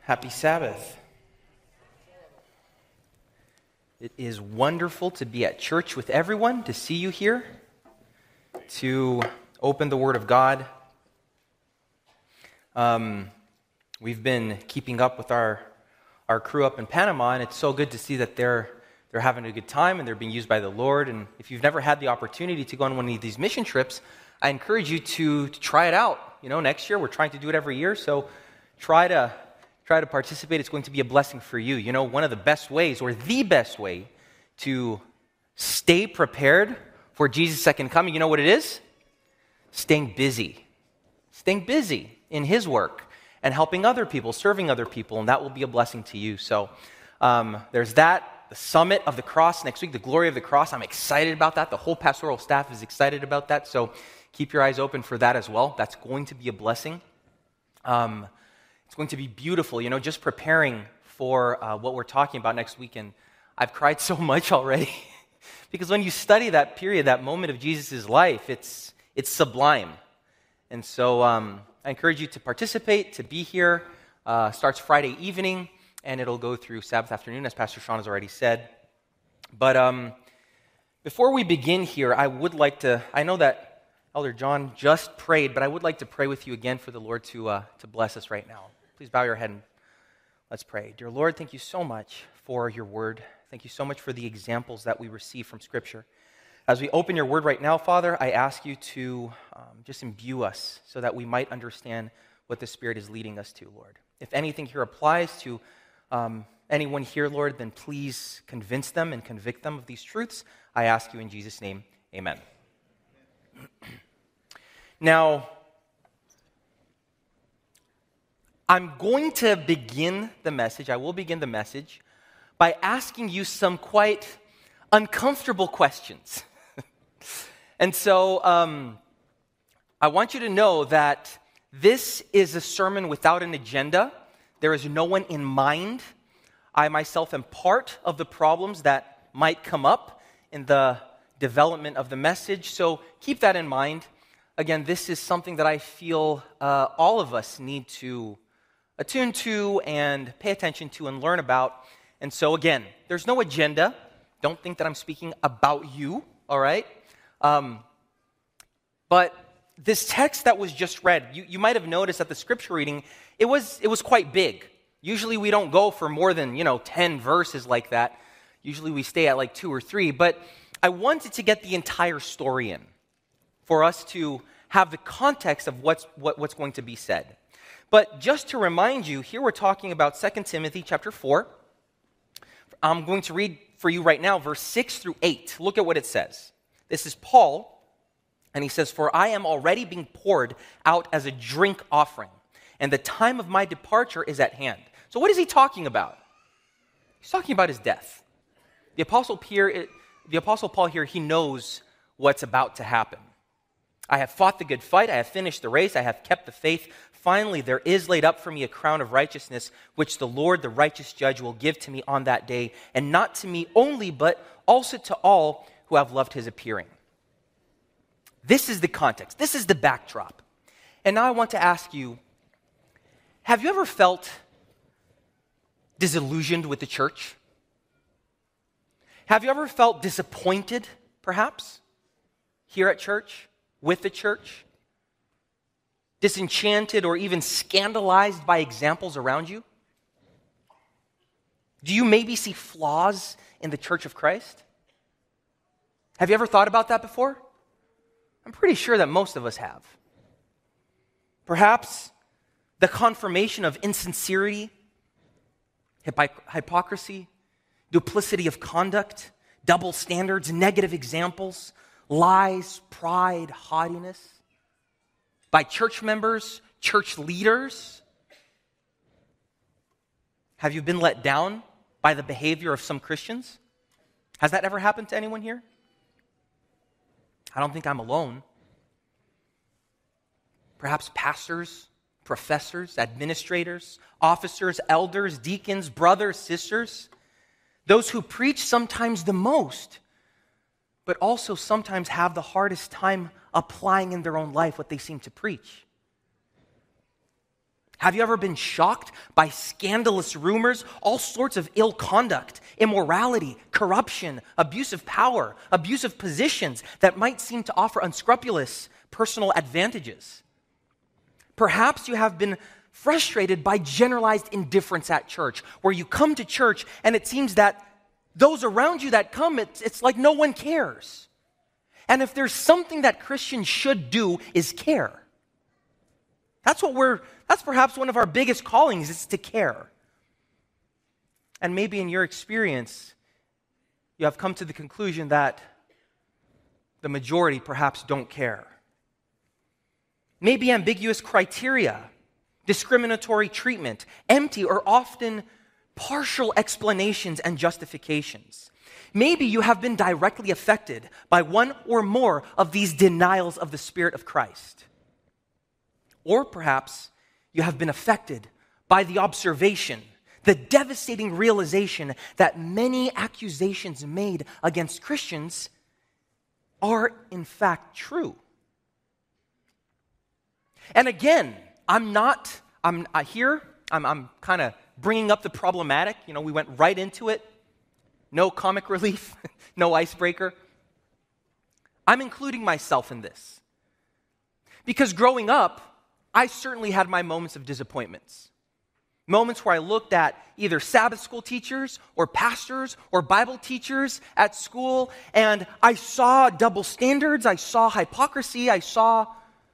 Happy Sabbath. It is wonderful to be at church with everyone, to see you here, to open the Word of God. We've been keeping up with our crew up in Panama, and it's so good to see that they're having a good time and they're being used by the Lord. And if you've never had the opportunity to go on one of these mission trips, I encourage you to try it out. You know, next year, we're trying to do it every year, so try to participate. It's going to be a blessing for you. You know, one of the best ways, or the best way, to stay prepared for Jesus' second coming, you know what it is? Staying busy. Staying busy in His work and helping other people, serving other people, and that will be a blessing to you. So there's that. The Summit of the Cross next week, the Glory of the Cross. I'm excited about that. The whole pastoral staff is excited about that. So keep your eyes open for that as well. That's going to be a blessing. It's going to be beautiful, you know, just preparing for what we're talking about next weekend. I've cried so much already because when you study that period, that moment of Jesus' life, it's sublime. And so I encourage you to participate, to be here. Starts Friday evening, and it'll go through Sabbath afternoon, as Pastor Sean has already said. But before we begin here, I would like to, I know that Elder John just prayed, but I would like to pray with you again for the Lord to bless us right now. Please bow your head and let's pray. Dear Lord, thank you so much for your word. Thank you so much for the examples that we receive from Scripture. As we open your word right now, Father, I ask you to just imbue us so that we might understand what the Spirit is leading us to, Lord. If anything here applies to anyone here, Lord, then please convince them and convict them of these truths. I ask you in Jesus' name, amen. Now, I'm going to begin the message, I will begin the message, by asking you some quite uncomfortable questions. And so I want you to know that this is a sermon without an agenda. There is no one in mind. I myself am part of the problems that might come up in the development of the message, so keep that in mind. Again, this is something that I feel all of us need to attune to and pay attention to and learn about. And so again, there's no agenda. Don't think that I'm speaking about you, all right? But this text that was just read, you might have noticed that the scripture reading, it was quite big. Usually we don't go for more than, 10 verses like that. Usually we stay at like 2 or 3. But I wanted to get the entire story in for us to have the context of what's going to be said. But just to remind you, here we're talking about 2 Timothy chapter 4. I'm going to read for you right now, verse 6 through 8. Look at what it says. This is Paul, and he says, "For I am already being poured out as a drink offering, and the time of my departure is at hand." So what is he talking about? He's talking about his death. The Apostle Paul here, he knows what's about to happen. "I have fought the good fight, I have finished the race, I have kept the faith. Finally, there is laid up for me a crown of righteousness, which the Lord, the righteous judge, will give to me on that day, and not to me only, but also to all who have loved his appearing." This is the context. This is the backdrop. And now I want to ask you, have you ever felt disillusioned with the church? Have you ever felt disappointed, perhaps, here at church, with the church? Disenchanted or even scandalized by examples around you? Do you maybe see flaws in the Church of Christ? Have you ever thought about that before? I'm pretty sure that most of us have. Perhaps the confirmation of insincerity, hypocrisy, duplicity of conduct, double standards, negative examples, lies, pride, haughtiness, by church members, church leaders. Have you been let down by the behavior of some Christians? Has that ever happened to anyone here? I don't think I'm alone. Perhaps pastors, professors, administrators, officers, elders, deacons, brothers, sisters, those who preach sometimes the most, but also sometimes have the hardest time applying in their own life what they seem to preach. Have you ever been shocked by scandalous rumors, all sorts of ill conduct, immorality, corruption, abuse of power, abuse of positions that might seem to offer unscrupulous personal advantages? Perhaps you have been frustrated by generalized indifference at church, where you come to church and it seems that those around you that come, it's like no one cares. And if there's something that Christians should do is care. That's perhaps one of our biggest callings, is to care. And maybe in your experience, you have come to the conclusion that the majority perhaps don't care. Maybe ambiguous criteria, discriminatory treatment, empty or often partial explanations and justifications. Maybe you have been directly affected by one or more of these denials of the Spirit of Christ. Or perhaps you have been affected by the observation, the devastating realization that many accusations made against Christians are in fact true. And again, I'm kind of bringing up the problematic. We went right into it. No comic relief, no icebreaker. I'm including myself in this. Because growing up, I certainly had my moments of disappointments. Moments where I looked at either Sabbath school teachers or pastors or Bible teachers at school, and I saw double standards, I saw hypocrisy, But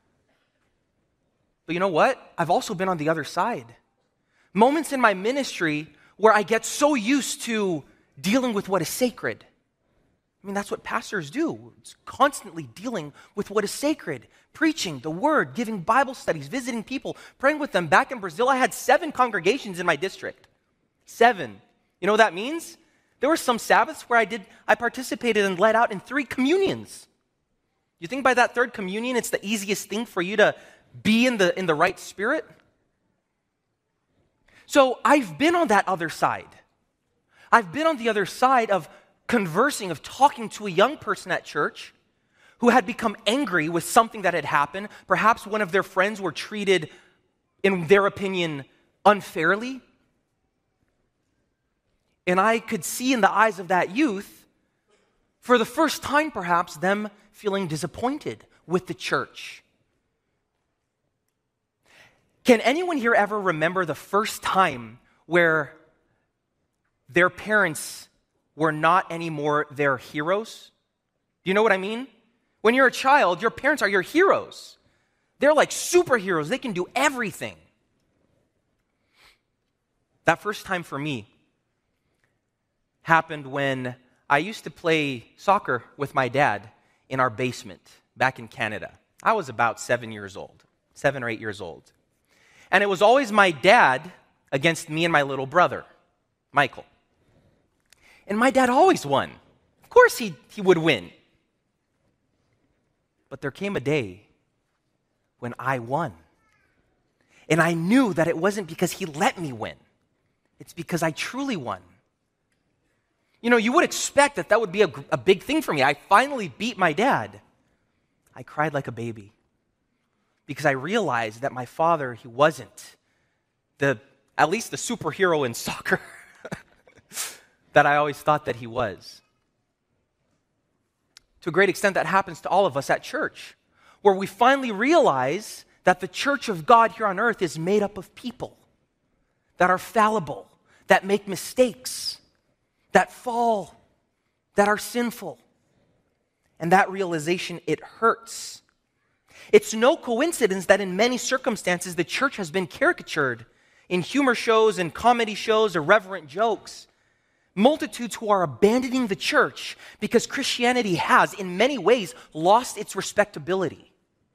you know what? I've also been on the other side. Moments in my ministry where I get so used to dealing with what is sacred. That's what pastors do. It's constantly dealing with what is sacred. Preaching the word, giving Bible studies, visiting people, praying with them. Back in Brazil, I had 7 congregations in my district. 7. You know what that means? There were some Sabbaths where I participated and led out in 3 communions. You think by that 3rd communion, it's the easiest thing for you to be in the right spirit? So I've been on that other side. I've been on the other side of conversing, of talking to a young person at church who had become angry with something that had happened. Perhaps one of their friends were treated, in their opinion, unfairly. And I could see in the eyes of that youth, for the first time perhaps, them feeling disappointed with the church. Can anyone here ever remember the first time where their parents were not anymore their heroes? Do you know what I mean? When you're a child, your parents are your heroes. They're like superheroes. They can do everything. That first time for me happened when I used to play soccer with my dad in our basement back in Canada. I was about 7 or 8 years old. And it was always my dad against me and my little brother, Michael. And my dad always won. Of course he would win. But there came a day when I won. And I knew that it wasn't because he let me win. It's because I truly won. You would expect that would be a big thing for me. I finally beat my dad. I cried like a baby because I realized that my father, he wasn't at least the superhero in soccer that I always thought that he was. To a great extent, that happens to all of us at church, where we finally realize that the church of God here on earth is made up of people that are fallible, that make mistakes, that fall, that are sinful. And that realization, it hurts. It's no coincidence that in many circumstances, the church has been caricatured in humor shows and comedy shows, irreverent jokes. Multitudes who are abandoning the church because Christianity has, in many ways, lost its respectability.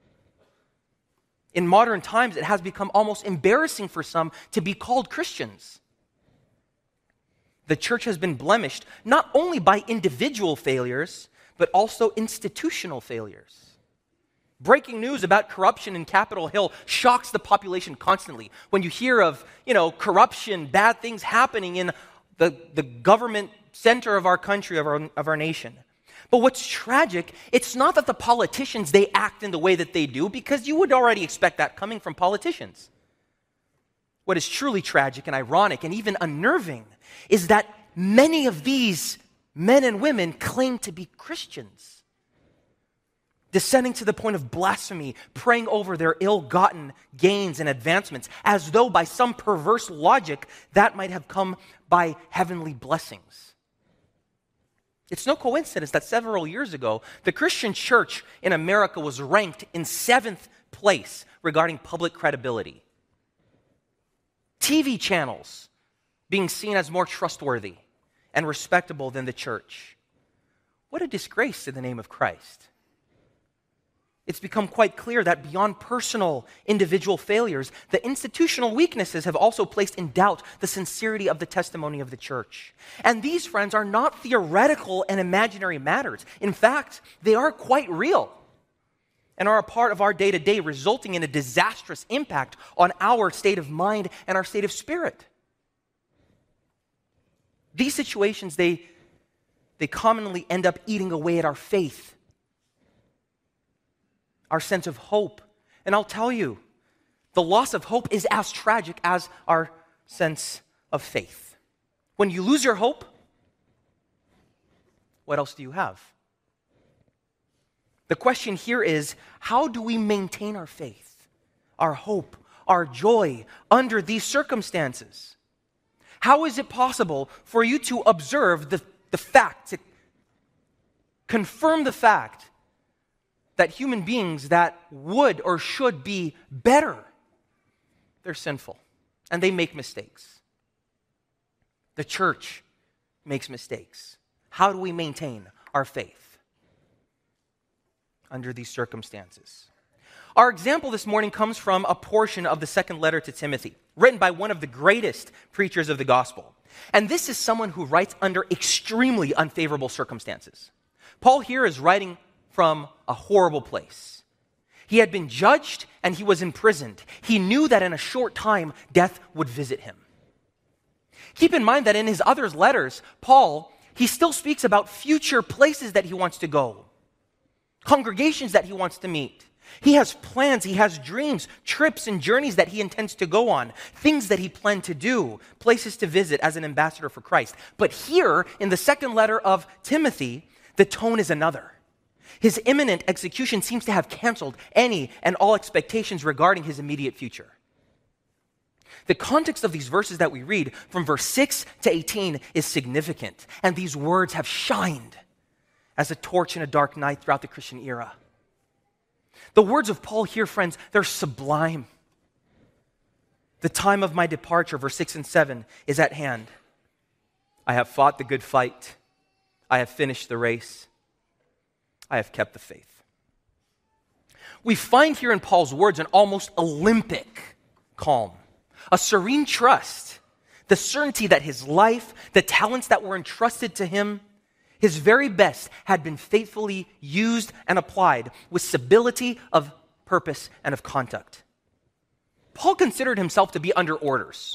In modern times, it has become almost embarrassing for some to be called Christians. The church has been blemished not only by individual failures, but also institutional failures. Breaking news about corruption in Capitol Hill shocks the population constantly. When you hear of, corruption, bad things happening in the government center of our country, of our nation. But what's tragic, it's not that the politicians, they act in the way that they do, because you would already expect that coming from politicians. what is truly tragic and ironic and even unnerving is that many of these men and women claim to be Christians, descending to the point of blasphemy, praying over their ill-gotten gains and advancements, as though by some perverse logic that might have come by heavenly blessings. It's no coincidence that several years ago, the Christian church in America was ranked in 7th place regarding public credibility. TV channels being seen as more trustworthy and respectable than the church. What a disgrace to the name of Christ. It's become quite clear that beyond personal, individual failures, the institutional weaknesses have also placed in doubt the sincerity of the testimony of the church. And these, friends, are not theoretical and imaginary matters. In fact, they are quite real and are a part of our day-to-day, resulting in a disastrous impact on our state of mind and our state of spirit. These situations, they commonly end up eating away at our faith, our sense of hope. And I'll tell you, the loss of hope is as tragic as our sense of faith. When you lose your hope, what else do you have? The question here is, how do we maintain our faith, our hope, our joy under these circumstances? How is it possible for you to observe the fact, to confirm the fact that human beings that would or should be better, they're sinful and they make mistakes? The church makes mistakes. How do we maintain our faith under these circumstances? Our example this morning comes from a portion of the second letter to Timothy, written by one of the greatest preachers of the gospel. And this is someone who writes under extremely unfavorable circumstances. Paul here is writing from a horrible place. He had been judged and he was imprisoned. He knew that in a short time, death would visit him. Keep in mind that in his other letters, Paul, he still speaks about future places that he wants to go, congregations that he wants to meet. He has plans, he has dreams, trips and journeys that he intends to go on, things that he planned to do, places to visit as an ambassador for Christ. But here, in the second letter of Timothy, the tone is another. His imminent execution seems to have canceled any and all expectations regarding his immediate future. The context of these verses that we read, from verse 6 to 18, is significant, and these words have shined as a torch in a dark night throughout the Christian era. The words of Paul here, friends, they're sublime. The time of my departure, verse 6 and 7, is at hand. I have fought the good fight. I have finished the race. I have kept the faith. We find here in Paul's words an almost Olympic calm, a serene trust, the certainty that his life, the talents that were entrusted to him, his very best had been faithfully used and applied with stability of purpose and of conduct. Paul considered himself to be under orders,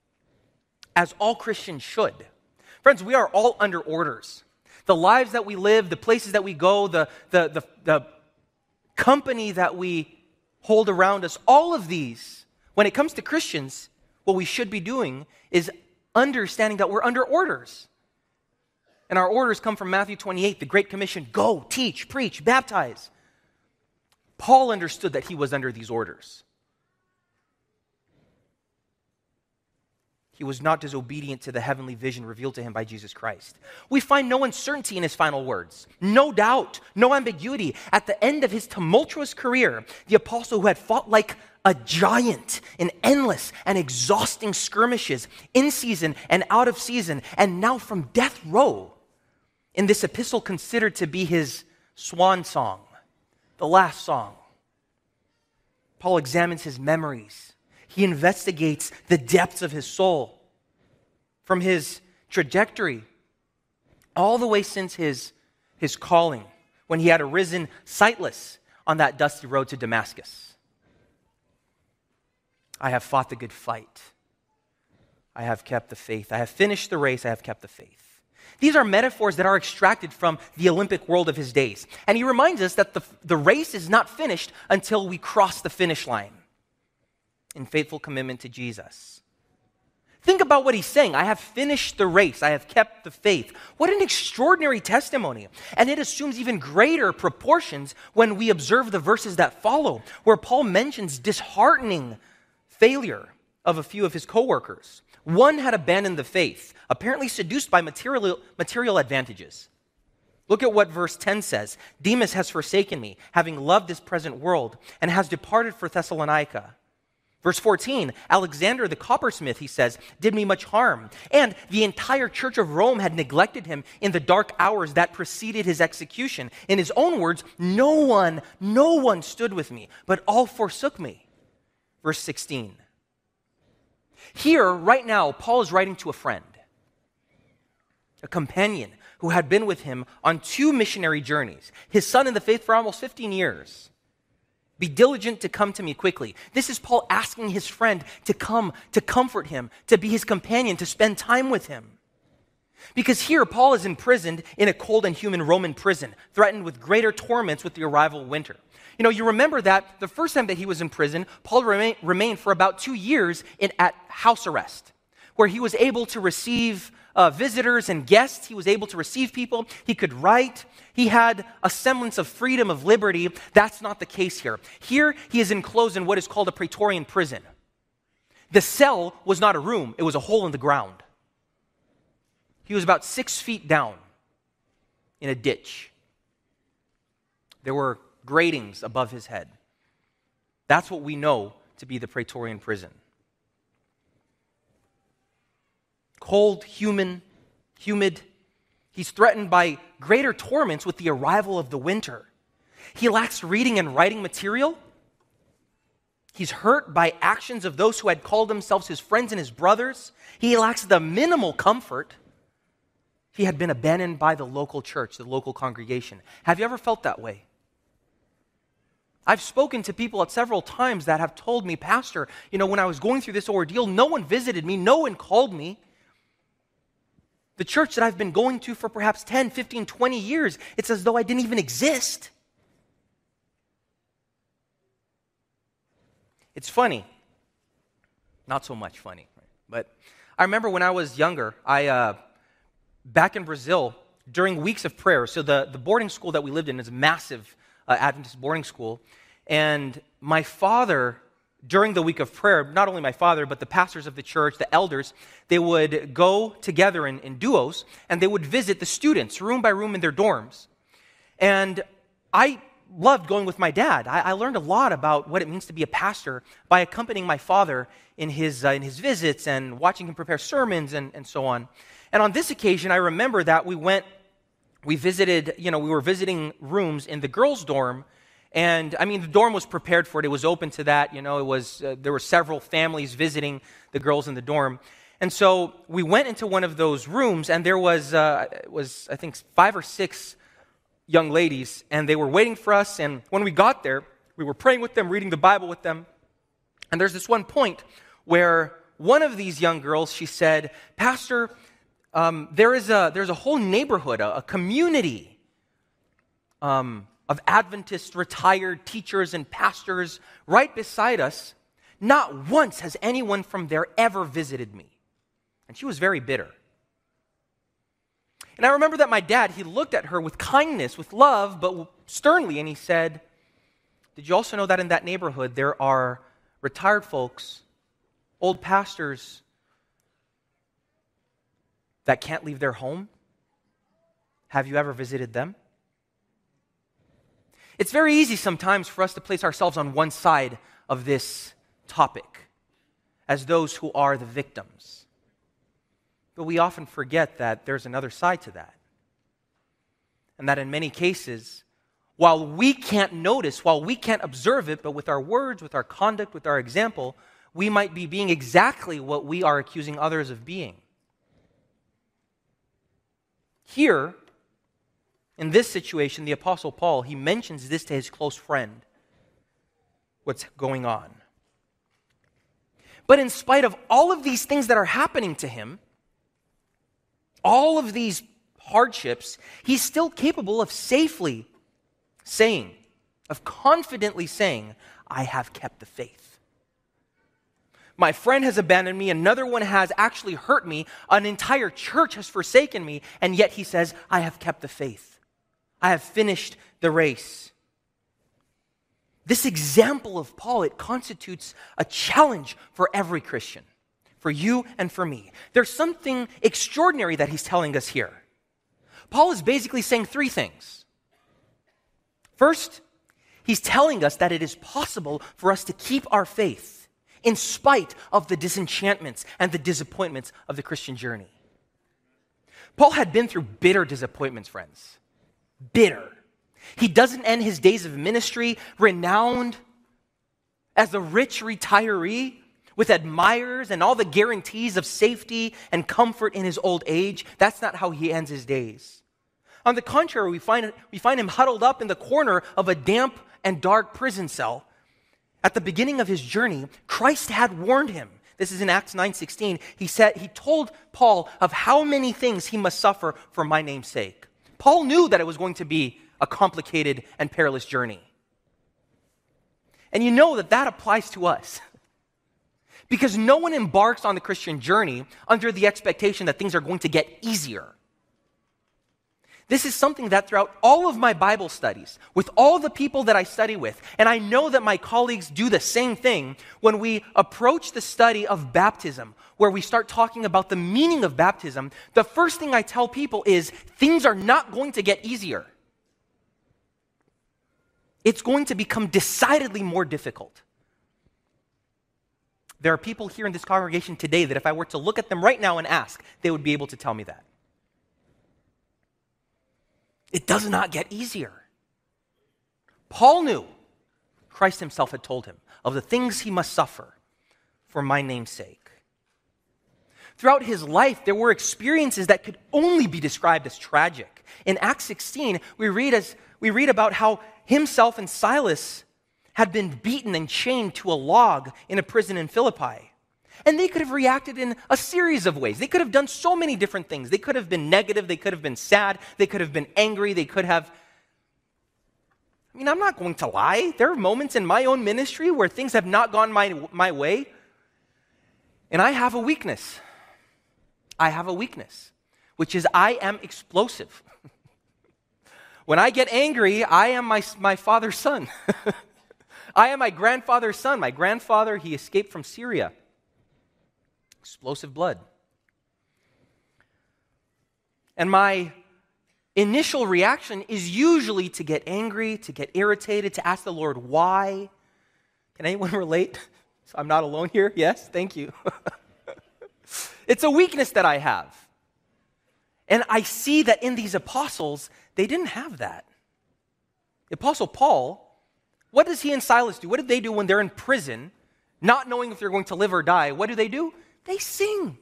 as all Christians should. Friends, we are all under orders. The lives that we live, the places that we go, the company that we hold around us, all of these, when it comes to Christians, what we should be doing is understanding that we're under orders. And our orders come from Matthew 28, the Great Commission: go, teach, preach, baptize. Paul understood that he was under these orders. He was not disobedient to the heavenly vision revealed to him by Jesus Christ. We find no uncertainty in his final words, no doubt, no ambiguity. At the end of his tumultuous career, the apostle who had fought like a giant in endless and exhausting skirmishes, in season and out of season, and now from death row, in this epistle considered to be his swan song, the last song, Paul examines his memories. He investigates the depths of his soul from his trajectory all the way since his calling, when he had arisen sightless on that dusty road to Damascus. I have fought the good fight. I have kept the faith. I have finished the race. I have kept the faith. These are metaphors that are extracted from the Olympic world of his days. And he reminds us that the race is not finished until we cross the finish line. in faithful commitment to Jesus. Think about what he's saying. I have finished the race. I have kept the faith. What an extraordinary testimony. And it assumes even greater proportions when we observe the verses that follow, where Paul mentions disheartening failure of a few of his co-workers. One had abandoned the faith, apparently seduced by material advantages. Look at what verse 10 says. Demas has forsaken me, having loved this present world, and has departed for Thessalonica. Verse 14, Alexander the coppersmith, he says, did me much harm. And the entire church of Rome had neglected him in the dark hours that preceded his execution. In his own words, no one stood with me, but all forsook me. Verse 16. Here, right now, Paul is writing to a friend, a companion who had been with him on 2 missionary journeys, his son in the faith for almost 15 years. Be diligent to come to me quickly. This is Paul asking his friend to come, to comfort him, to be his companion, to spend time with him. Because here, Paul is imprisoned in a cold and human Roman prison, threatened with greater torments with the arrival of winter. You know, you remember that the first time that he was in prison, Paul remained for about 2 years at house arrest, where he was able to receive visitors and guests. He was able to receive people. He could write. He had a semblance of freedom, of liberty. That's not the case here. Here, he is enclosed in what is called a Praetorian prison. The cell was not a room. It was a hole in the ground. He was about 6 feet down in a ditch. There were gratings above his head. That's what we know to be the Praetorian prison. Cold, humid. He's threatened by greater torments with the arrival of the winter. He lacks reading and writing material. He's hurt by actions of those who had called themselves his friends and his brothers. He lacks the minimal comfort. He had been abandoned by the local church, the local congregation. Have you ever felt that way? I've spoken to people at several times that have told me, Pastor, when I was going through this ordeal, no one visited me, no one called me. The church that I've been going to for perhaps 10, 15, 20 years, it's as though I didn't even exist. It's funny. Not so much funny, but I remember when I was younger, back in Brazil, during weeks of prayer, so the boarding school that we lived in is a massive Adventist boarding school, and my father, during the week of prayer, not only my father, but the pastors of the church, the elders, they would go together in duos, and they would visit the students room by room in their dorms. And I loved going with my dad. I learned a lot about what it means to be a pastor by accompanying my father in his visits and watching him prepare sermons and so on. And on this occasion, I remember that we were visiting rooms in the girls' dorm. And the dorm was prepared for it. It was open to that. There were several families visiting the girls in the dorm. And so we went into one of those rooms, and there was I think 5 or 6 young ladies, and they were waiting for us. And when we got there, we were praying with them, reading the Bible with them. And there's this one point where one of these young girls, she said, Pastor, there's a whole neighborhood, a community of Adventist retired teachers and pastors right beside us. Not once has anyone from there ever visited me. And she was very bitter. And I remember that my dad, he looked at her with kindness, with love, but sternly, and he said, did you also know that in that neighborhood there are retired folks, old pastors that can't leave their home? Have you ever visited them? It's very easy sometimes for us to place ourselves on one side of this topic as those who are the victims. But we often forget that there's another side to that. And that in many cases, while we can't notice, while we can't observe it, but with our words, with our conduct, with our example, we might be being exactly what we are accusing others of being. Here, in this situation, the Apostle Paul, he mentions this to his close friend, what's going on. But in spite of all of these things that are happening to him, all of these hardships, he's still capable of safely saying, of confidently saying, I have kept the faith. My friend has abandoned me. Another one has actually hurt me. An entire church has forsaken me. And yet he says, I have kept the faith. I have finished the race. This example of Paul, it constitutes a challenge for every Christian, for you and for me. There's something extraordinary that he's telling us here. Paul is basically saying three things. First, he's telling us that it is possible for us to keep our faith in spite of the disenchantments and the disappointments of the Christian journey. Paul had been through bitter disappointments, friends. Bitter. He doesn't end his days of ministry renowned as a rich retiree with admirers and all the guarantees of safety and comfort in his old age. That's not how he ends his days. On the contrary, we find him huddled up in the corner of a damp and dark prison cell. At the beginning of his journey, Christ had warned him. This is in Acts 9:16. He told Paul of how many things he must suffer for my name's sake. Paul knew that it was going to be a complicated and perilous journey. And you know that applies to us. Because no one embarks on the Christian journey under the expectation that things are going to get easier. This is something that throughout all of my Bible studies, with all the people that I study with, and I know that my colleagues do the same thing, when we approach the study of baptism, where we start talking about the meaning of baptism, the first thing I tell people is things are not going to get easier. It's going to become decidedly more difficult. There are people here in this congregation today that if I were to look at them right now and ask, they would be able to tell me that. It does not get easier. Paul knew, Christ himself had told him, of the things he must suffer for my name's sake. Throughout his life, there were experiences that could only be described as tragic. In Acts 16, we read about how himself and Silas had been beaten and chained to a log in a prison in Philippi. And they could have reacted in a series of ways. They could have done so many different things. They could have been negative. They could have been sad. They could have been angry. They could have... I'm not going to lie. There are moments in my own ministry where things have not gone my way. And I have a weakness. I have a weakness, which is I am explosive. When I get angry, I am my father's son. I am my grandfather's son. My grandfather, he escaped from Syria. Explosive blood. And my initial reaction is usually to get angry, to get irritated, to ask the Lord why. Can anyone relate? So I'm not alone here? Yes? Thank you. It's a weakness that I have. And I see that in these apostles, they didn't have that. The Apostle Paul, what does he and Silas do? What did they do when they're in prison, not knowing if they're going to live or die? What do? They sing.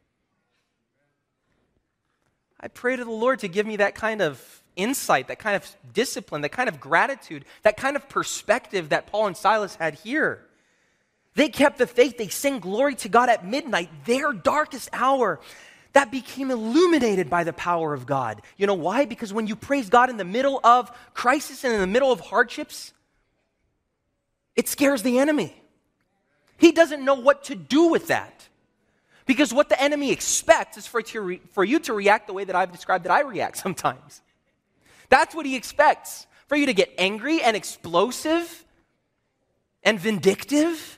I pray to the Lord to give me that kind of insight, that kind of discipline, that kind of gratitude, that kind of perspective that Paul and Silas had here. They kept the faith. They sang glory to God at midnight, their darkest hour. That became illuminated by the power of God. You know why? Because when you praise God in the middle of crisis and in the middle of hardships, it scares the enemy. He doesn't know what to do with that. Because what the enemy expects is for you to react the way that I've described that I react sometimes. That's what he expects. For you to get angry and explosive and vindictive.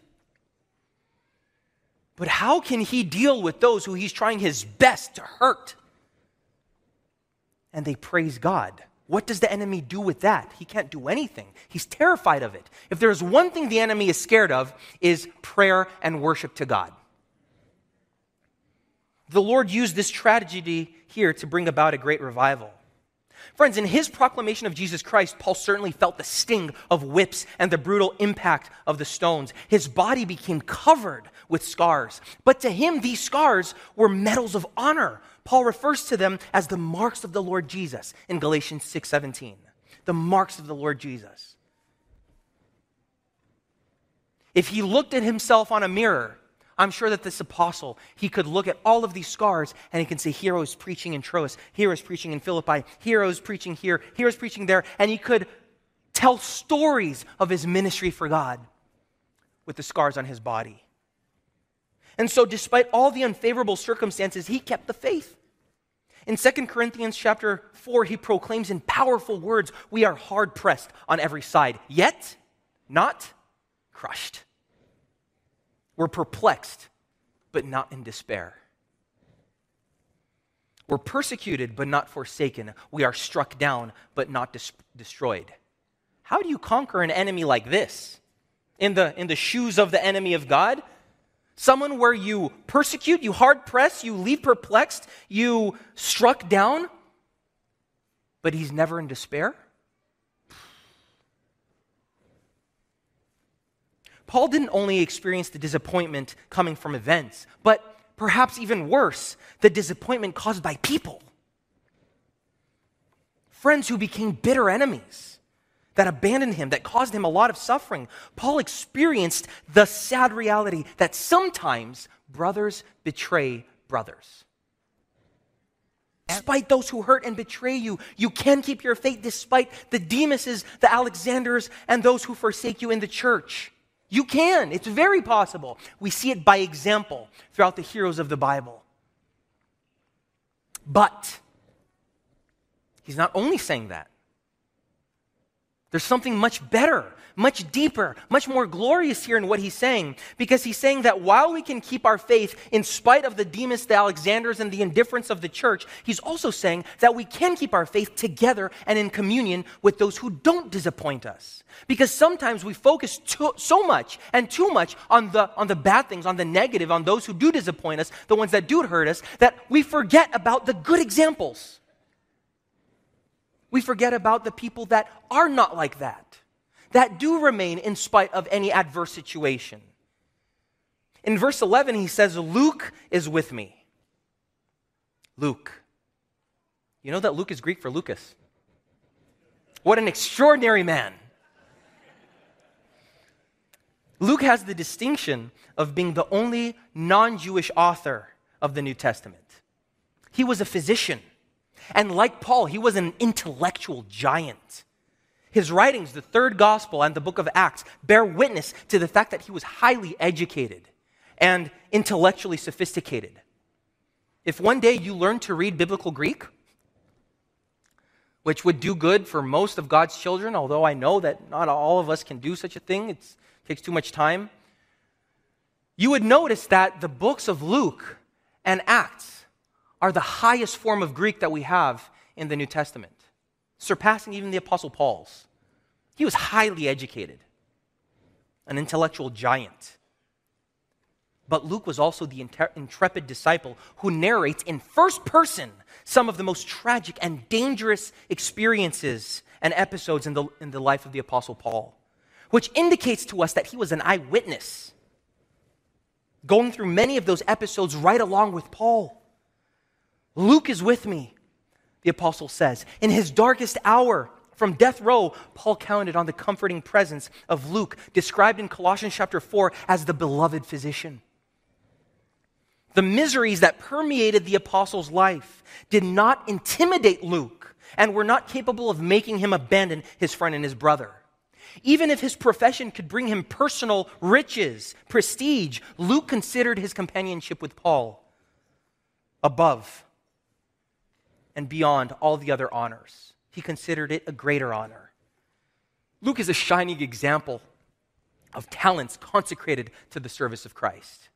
But how can he deal with those who he's trying his best to hurt? And they praise God. What does the enemy do with that? He can't do anything. He's terrified of it. If there's one thing the enemy is scared of, is prayer and worship to God. The Lord used this tragedy here to bring about a great revival. Friends, in his proclamation of Jesus Christ, Paul certainly felt the sting of whips and the brutal impact of the stones. His body became covered with scars. But to him, these scars were medals of honor. Paul refers to them as the marks of the Lord Jesus in Galatians 6:17. The marks of the Lord Jesus. If he looked at himself on a mirror, I'm sure that this apostle, he could look at all of these scars and he can say, here I was preaching in Troas, here I was preaching in Philippi, here I was preaching here I was preaching there, and he could tell stories of his ministry for God with the scars on his body. And so despite all the unfavorable circumstances, he kept the faith. In 2 Corinthians chapter 4, he proclaims in powerful words, we are hard pressed on every side, yet not crushed. We're perplexed, but not in despair. We're persecuted, but not forsaken. We are struck down, but not destroyed. How do you conquer an enemy like this? In the shoes of the enemy of God? Someone where you persecute, you hard press, you leave perplexed, you struck down, but he's never in despair? Paul didn't only experience the disappointment coming from events, but perhaps even worse, the disappointment caused by people. Friends who became bitter enemies, that abandoned him, that caused him a lot of suffering. Paul experienced the sad reality that sometimes brothers betray brothers. Despite those who hurt and betray you, you can keep your faith despite the Demases, the Alexanders, and those who forsake you in the church. You can. It's very possible. We see it by example throughout the heroes of the Bible. But he's not only saying that. There's something much better, much deeper, much more glorious here in what he's saying. Because he's saying that while we can keep our faith in spite of the Demas, the Alexanders, and the indifference of the church, he's also saying that we can keep our faith together and in communion with those who don't disappoint us. Because sometimes we focus so much and too much on the bad things, on the negative, on those who do disappoint us, the ones that do hurt us, that we forget about the good examples. We forget about the people that are not like that do remain in spite of any adverse situation. In verse 11, he says, Luke is with me. Luke. You know that Luke is Greek for Lucas. What an extraordinary man. Luke has the distinction of being the only non-Jewish author of the New Testament. He was a physician. And like Paul, he was an intellectual giant. His writings, the third gospel and the book of Acts, bear witness to the fact that he was highly educated and intellectually sophisticated. If one day you learn to read biblical Greek, which would do good for most of God's children, although I know that not all of us can do such a thing, it takes too much time, you would notice that the books of Luke and Acts are the highest form of Greek that we have in the New Testament, surpassing even the Apostle Paul's. He was highly educated, an intellectual giant. But Luke was also the intrepid disciple who narrates in first person some of the most tragic and dangerous experiences and episodes in the life of the Apostle Paul, which indicates to us that he was an eyewitness, going through many of those episodes right along with Paul. Luke is with me, the apostle says. In his darkest hour from death row, Paul counted on the comforting presence of Luke, described in Colossians chapter 4 as the beloved physician. The miseries that permeated the apostle's life did not intimidate Luke and were not capable of making him abandon his friend and his brother. Even if his profession could bring him personal riches, prestige, Luke considered his companionship with Paul above and beyond all the other honors. He considered it a greater honor. Luke is a shining example of talents consecrated to the service of Christ.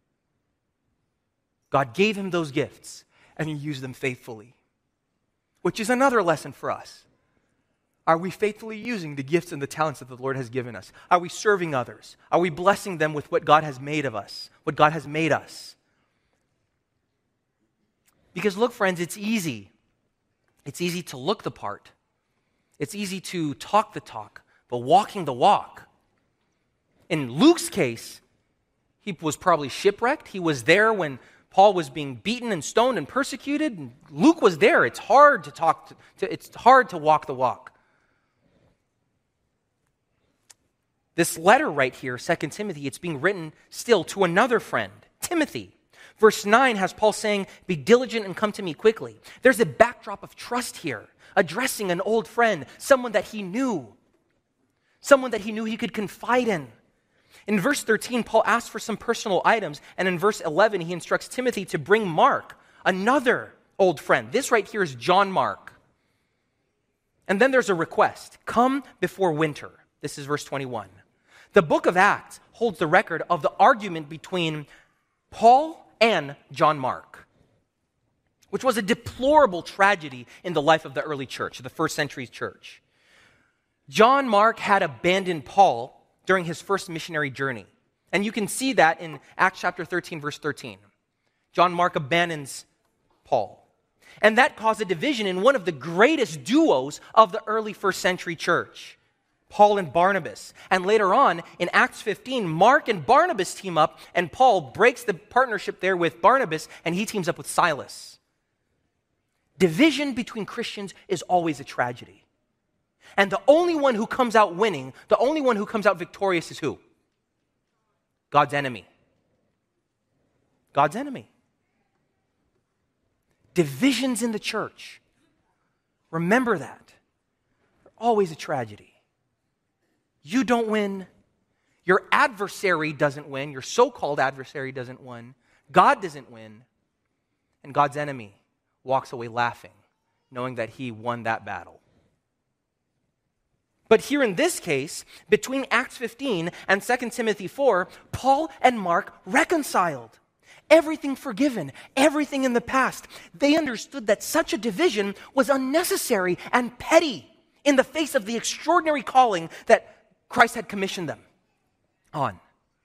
God gave him those gifts, and he used them faithfully, which is another lesson for us. Are we faithfully using the gifts and the talents that the Lord has given us? Are we serving others? Are we blessing them with what God has made of us, what God has made us? Because look, friends, it's easy. It's easy to look the part. It's easy to talk the talk, but walking the walk. In Luke's case, he was probably shipwrecked. He was there when Paul was being beaten and stoned and persecuted. And Luke was there. It's hard to talk. It's hard to walk the walk. This letter right here, 2 Timothy, it's being written still to another friend, Timothy. Verse 9 has Paul saying, be diligent and come to me quickly. There's a backdrop of trust here, addressing an old friend, someone that he knew he could confide in. In verse 13, Paul asks for some personal items, and in verse 11, he instructs Timothy to bring Mark, another old friend. This right here is John Mark. And then there's a request. Come before winter. This is verse 21. The book of Acts holds the record of the argument between Paul and John Mark, which was a deplorable tragedy in the life of the early church, the first century church. John Mark had abandoned Paul during his first missionary journey. And you can see that in Acts chapter 13, verse 13. John Mark abandons Paul. And that caused a division in one of the greatest duos of the early first century church, Paul and Barnabas. And later on, in Acts 15, Mark and Barnabas team up, and Paul breaks the partnership there with Barnabas, and he teams up with Silas. Division between Christians is always a tragedy. And the only one who comes out winning, the only one who comes out victorious is who? God's enemy. God's enemy. Divisions in the church. Remember that. They're always a tragedy. You don't win. Your adversary doesn't win. Your so-called adversary doesn't win. God doesn't win. And God's enemy walks away laughing, knowing that he won that battle. But here in this case, between Acts 15 and 2 Timothy 4, Paul and Mark reconciled. Everything forgiven, everything in the past. They understood that such a division was unnecessary and petty in the face of the extraordinary calling that Christ had commissioned them on.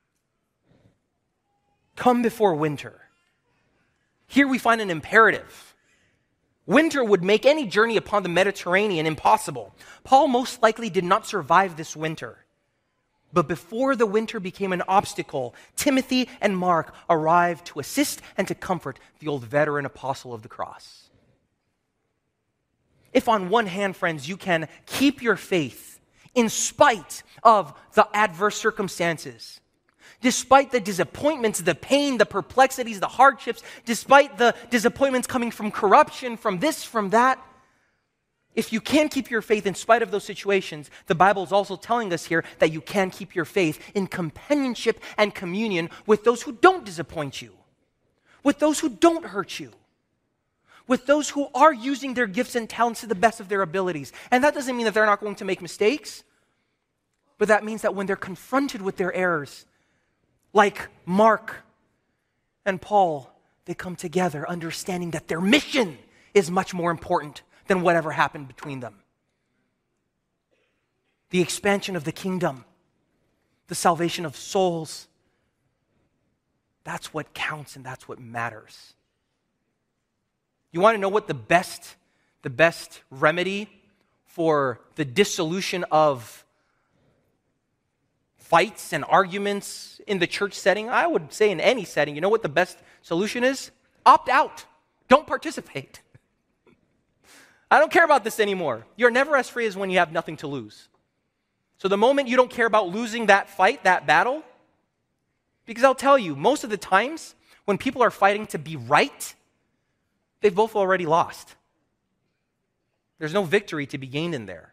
Come before winter. Here we find an imperative. Winter would make any journey upon the Mediterranean impossible. Paul most likely did not survive this winter. But before the winter became an obstacle, Timothy and Mark arrived to assist and to comfort the old veteran apostle of the cross. If on one hand, friends, you can keep your faith in spite of the adverse circumstances, despite the disappointments, the pain, the perplexities, the hardships, despite the disappointments coming from corruption, from this, from that, if you can keep your faith in spite of those situations, the Bible is also telling us here that you can keep your faith in companionship and communion with those who don't disappoint you, with those who don't hurt you, with those who are using their gifts and talents to the best of their abilities. And that doesn't mean that they're not going to make mistakes, but that means that when they're confronted with their errors, like Mark and Paul, they come together understanding that their mission is much more important than whatever happened between them. The expansion of the kingdom, the salvation of souls, that's what counts and that's what matters. You want to know what the best remedy for the dissolution of fights and arguments in the church setting? I would say in any setting, you know what the best solution is? Opt out. Don't participate. I don't care about this anymore. You're never as free as when you have nothing to lose. So the moment you don't care about losing that fight, that battle, because I'll tell you, most of the times when people are fighting to be right, they've both already lost. There's no victory to be gained in there.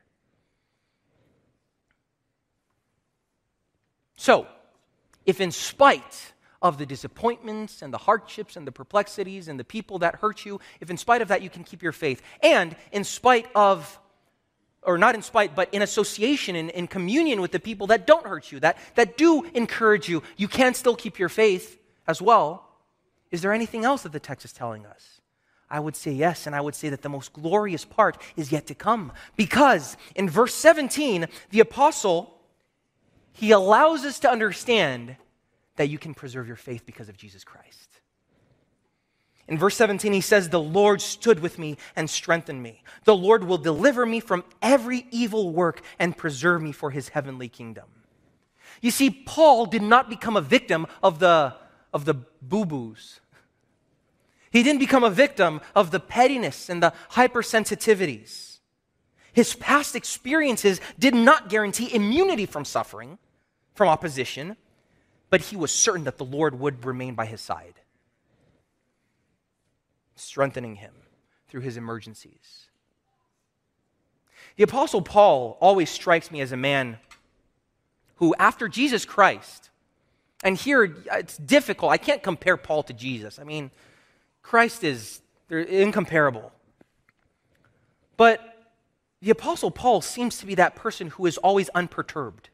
So, if in spite of the disappointments and the hardships and the perplexities and the people that hurt you, if in spite of that you can keep your faith, and in spite of, or not in spite, but in association, in communion with the people that don't hurt you, that do encourage you, you can still keep your faith as well. Is there anything else that the text is telling us? I would say yes, and I would say that the most glorious part is yet to come. Because in verse 17, the apostle, he allows us to understand that you can preserve your faith because of Jesus Christ. In verse 17, he says, "The Lord stood with me and strengthened me. The Lord will deliver me from every evil work and preserve me for his heavenly kingdom." You see, Paul did not become a victim of the boo-boos. He didn't become a victim of the pettiness and the hypersensitivities. His past experiences did not guarantee immunity from suffering, from opposition, but he was certain that the Lord would remain by his side, strengthening him through his emergencies. The Apostle Paul always strikes me as a man who, after Jesus Christ, and here it's difficult. I can't compare Paul to Jesus. I mean, Christ they're incomparable. But the Apostle Paul seems to be that person who is always unperturbed.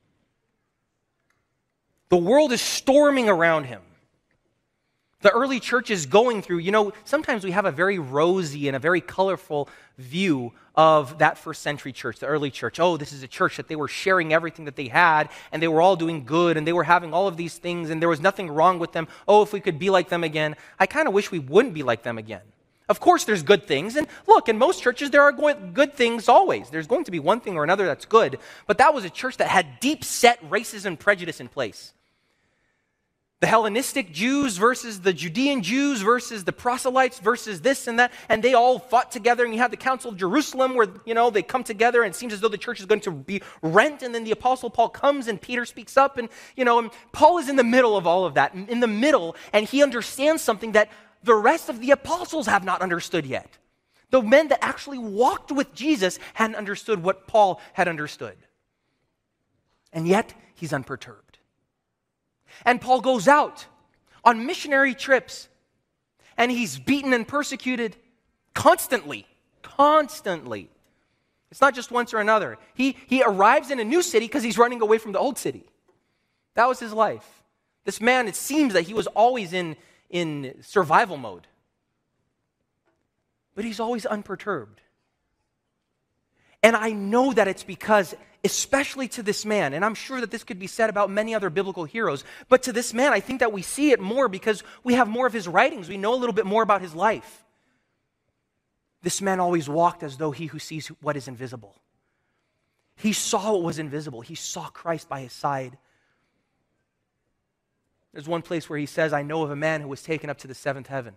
The world is storming around him. The early church is going through, sometimes we have a very rosy and a very colorful view of that first century church, the early church. Oh, this is a church that they were sharing everything that they had, and they were all doing good, and they were having all of these things, and there was nothing wrong with them. Oh, if we could be like them again. I kind of wish we wouldn't be like them again. Of course, there's good things, and look, in most churches, there are good things always. There's going to be one thing or another that's good, but that was a church that had deep-set racism and prejudice in place. The Hellenistic Jews versus the Judean Jews versus the proselytes versus this and that, and they all fought together, and you have the Council of Jerusalem where, they come together, and it seems as though the church is going to be rent, and then the Apostle Paul comes, and Peter speaks up, and Paul is in the middle of all of that, in the middle, and he understands something that the rest of the apostles have not understood yet. The men that actually walked with Jesus hadn't understood what Paul had understood. And yet, he's unperturbed. And Paul goes out on missionary trips, and he's beaten and persecuted constantly. It's not just once or another. He arrives in a new city because he's running away from the old city. That was his life. This man, it seems that he was always in survival mode. But he's always unperturbed. And I know that it's because, especially to this man, and I'm sure that this could be said about many other biblical heroes, but to this man, I think that we see it more because we have more of his writings. We know a little bit more about his life. This man always walked as though he who sees what is invisible. He saw what was invisible. He saw Christ by his side. There's one place where he says, I know of a man who was taken up to the seventh heaven.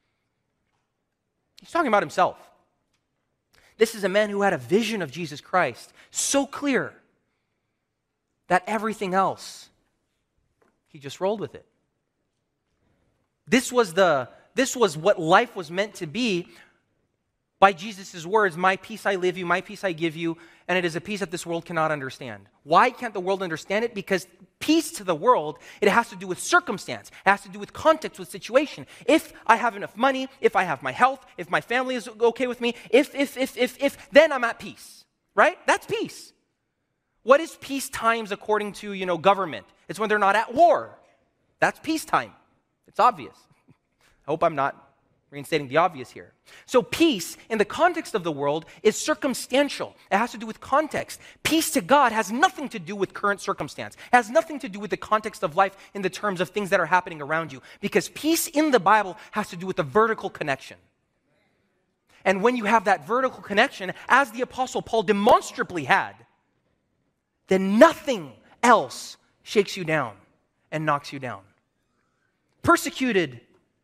He's talking about himself. This is a man who had a vision of Jesus Christ so clear that everything else, he just rolled with it. This was what life was meant to be by Jesus' words, my peace I live you, my peace I give you, and it is a peace that this world cannot understand. Why can't the world understand it? Because peace to the world, it has to do with circumstance. It has to do with context, with situation. If I have enough money, if I have my health, if my family is okay with me, if, then I'm at peace, right? That's peace. What is peace times according to, government? It's when they're not at war. That's peacetime. It's obvious. I hope I'm not reinstating the obvious here. So peace, in the context of the world, is circumstantial. It has to do with context. Peace to God has nothing to do with current circumstance. It has nothing to do with the context of life in the terms of things that are happening around you. Because peace in the Bible has to do with the vertical connection. And when you have that vertical connection, as the Apostle Paul demonstrably had, then nothing else shakes you down and knocks you down. Persecuted,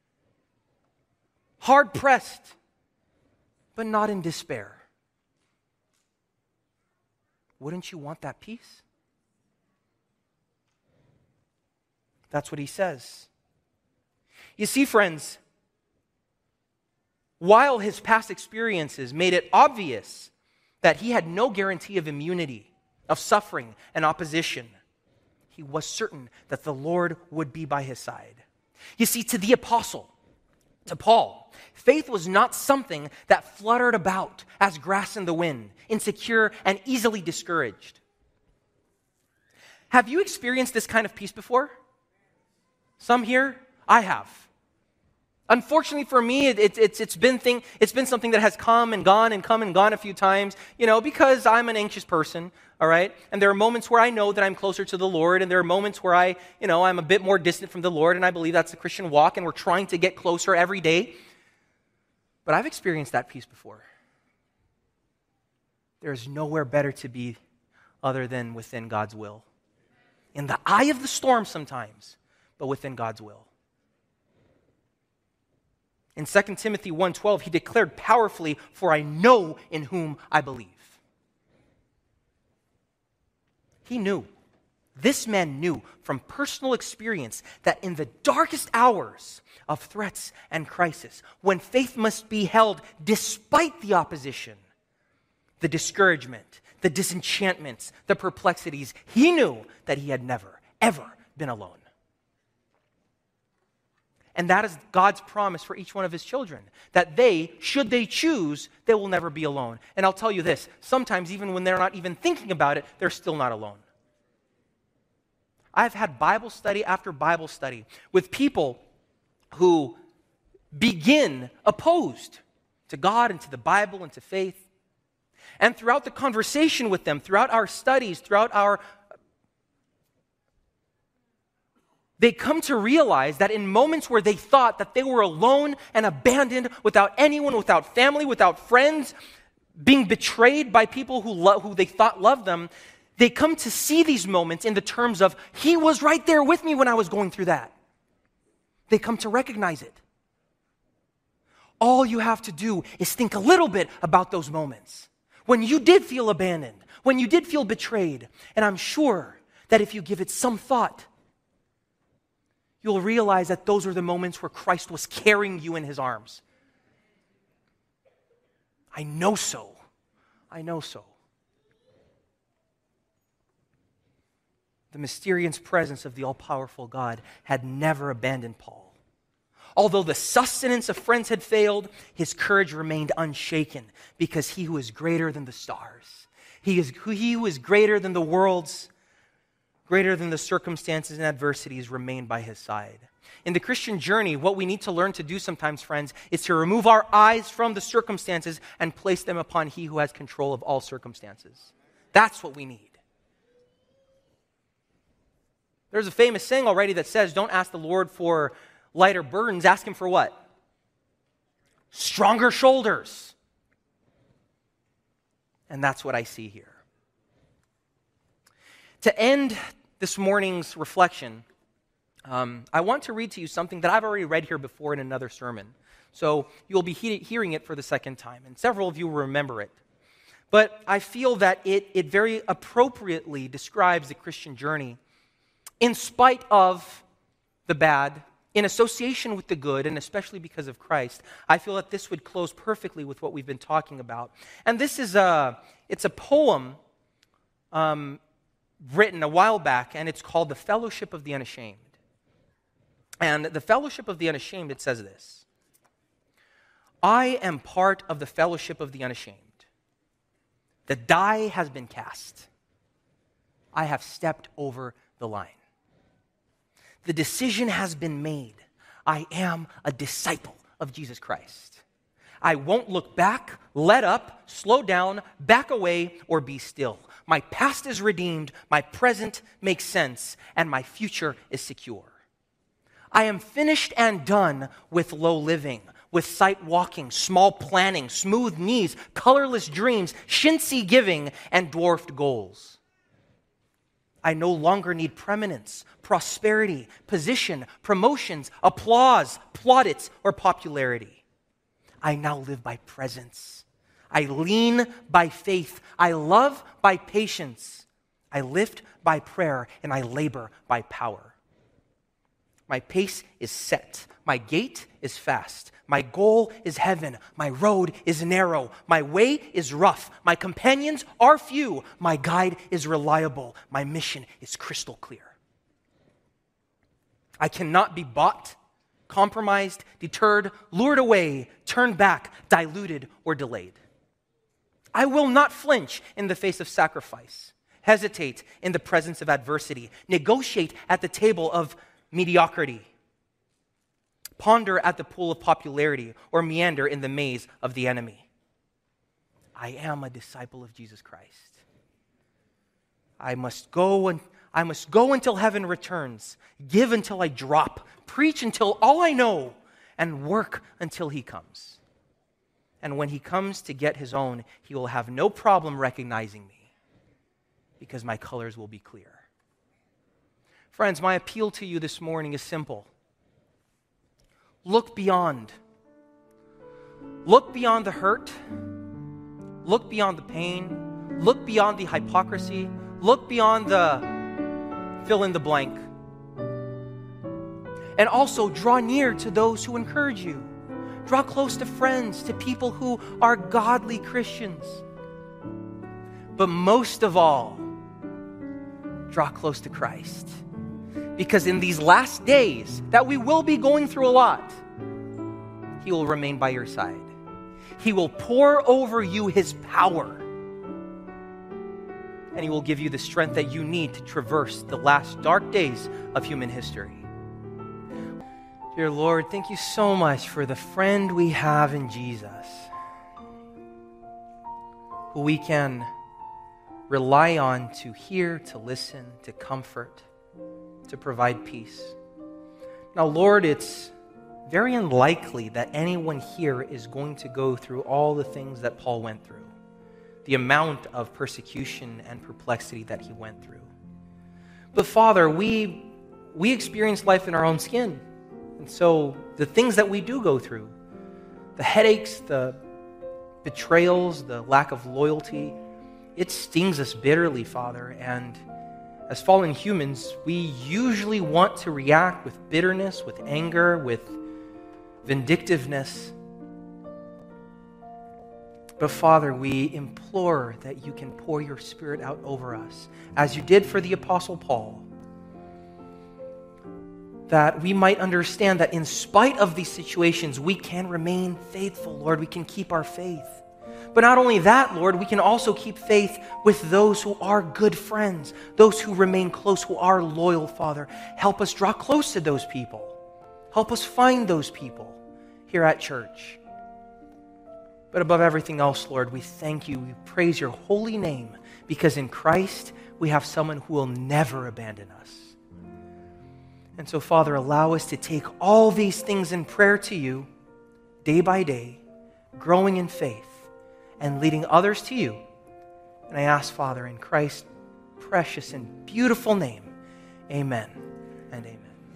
hard-pressed, but not in despair. Wouldn't you want that peace? That's what he says. You see, friends, while his past experiences made it obvious that he had no guarantee of immunity, of suffering and opposition, he was certain that the Lord would be by his side. You see, to the apostle, to Paul, faith was not something that fluttered about as grass in the wind, insecure and easily discouraged. Have you experienced this kind of peace before? Some here? I have. Unfortunately for me, it's been something that has come and gone a few times, because I'm an anxious person, all right? And there are moments where I know that I'm closer to the Lord, and there are moments where I'm a bit more distant from the Lord, and I believe that's the Christian walk, and we're trying to get closer every day. But I've experienced that peace before. There is nowhere better to be other than within God's will. In the eye of the storm sometimes, but within God's will. In 2 Timothy 1:12, he declared powerfully, "For I know in whom I believe." He knew. This man knew from personal experience that in the darkest hours of threats and crisis, when faith must be held despite the opposition, the discouragement, the disenchantments, the perplexities, he knew that he had never, ever been alone. And that is God's promise for each one of his children, that they, should they choose, they will never be alone. And I'll tell you this, sometimes even when they're not even thinking about it, they're still not alone. I've had Bible study after Bible study with people who begin opposed to God and to the Bible and to faith. And throughout the conversation with them, throughout our studies, they come to realize that in moments where they thought that they were alone and abandoned, without anyone, without family, without friends, being betrayed by people who they thought loved them, they come to see these moments in the terms of, he was right there with me when I was going through that. They come to recognize it. All you have to do is think a little bit about those moments when you did feel abandoned, when you did feel betrayed. And I'm sure that if you give it some thought, you'll realize that those are the moments where Christ was carrying you in his arms. I know so. I know so. The mysterious presence of the all-powerful God had never abandoned Paul. Although the sustenance of friends had failed, his courage remained unshaken because he who is greater than the stars, he who is greater than the worlds, greater than the circumstances and adversities, remained by his side. In the Christian journey, what we need to learn to do sometimes, friends, is to remove our eyes from the circumstances and place them upon he who has control of all circumstances. That's what we need. There's a famous saying already that says, don't ask the Lord for lighter burdens, ask him for what? Stronger shoulders. And that's what I see here. To end this morning's reflection, I want to read to you something that I've already read here before in another sermon. So you'll be hearing it for the second time, and several of you will remember it. But I feel that it very appropriately describes the Christian journey in spite of the bad, in association with the good, and especially because of Christ. I feel that this would close perfectly with what we've been talking about. And this is it's a poem written a while back, and it's called The Fellowship of the Unashamed. And the Fellowship of the Unashamed, it says this: I am part of the fellowship of the unashamed. The die has been cast. I have stepped over the line. The decision has been made. I am a disciple of Jesus Christ. I won't look back, let up, slow down, back away, or be still. My past is redeemed, my present makes sense, and my future is secure. I am finished and done with low living, with sight walking, small planning, smooth knees, colorless dreams, chintzy giving, and dwarfed goals. I no longer need preeminence, prosperity, position, promotions, applause, plaudits, or popularity. I now live by presence. I lean by faith. I love by patience. I lift by prayer, and I labor by power. My pace is set. My gait is fast. My goal is heaven. My road is narrow. My way is rough. My companions are few. My guide is reliable. My mission is crystal clear. I cannot be bought, compromised, deterred, lured away, turned back, diluted, or delayed. I will not flinch in the face of sacrifice, hesitate in the presence of adversity, negotiate at the table of mediocrity, ponder at the pool of popularity, or meander in the maze of the enemy. I am a disciple of Jesus Christ. I must go until heaven returns, give until I drop, preach until all I know, and work until he comes. And when he comes to get his own, he will have no problem recognizing me, because my colors will be clear. Friends, my appeal to you this morning is simple. Look beyond. Look beyond the hurt. Look beyond the pain. Look beyond the hypocrisy. Look beyond the fill in the blank. And also draw near to those who encourage you. Draw close to friends, to people who are godly Christians. But most of all, draw close to Christ. Because in these last days that we will be going through a lot, He will remain by your side. He will pour over you His power. And He will give you the strength that you need to traverse the last dark days of human history. Dear Lord, thank you so much for the friend we have in Jesus, who we can rely on to hear, to listen, to comfort, to provide peace. Now, Lord, it's very unlikely that anyone here is going to go through all the things that Paul went through, the amount of persecution and perplexity that he went through. But Father, we experience life in our own skin. And so the things that we do go through, the headaches, the betrayals, the lack of loyalty, it stings us bitterly, Father. And as fallen humans, we usually want to react with bitterness, with anger, with vindictiveness. But Father, we implore that you can pour your Spirit out over us, as you did for the Apostle Paul, that we might understand that in spite of these situations, we can remain faithful, Lord. We can keep our faith. But not only that, Lord, we can also keep faith with those who are good friends, those who remain close, who are loyal, Father. Help us draw close to those people. Help us find those people here at church. But above everything else, Lord, we thank you. We praise your holy name, because in Christ we have someone who will never abandon us. And so, Father, allow us to take all these things in prayer to you day by day, growing in faith and leading others to you. And I ask, Father, in Christ's precious and beautiful name, amen and amen.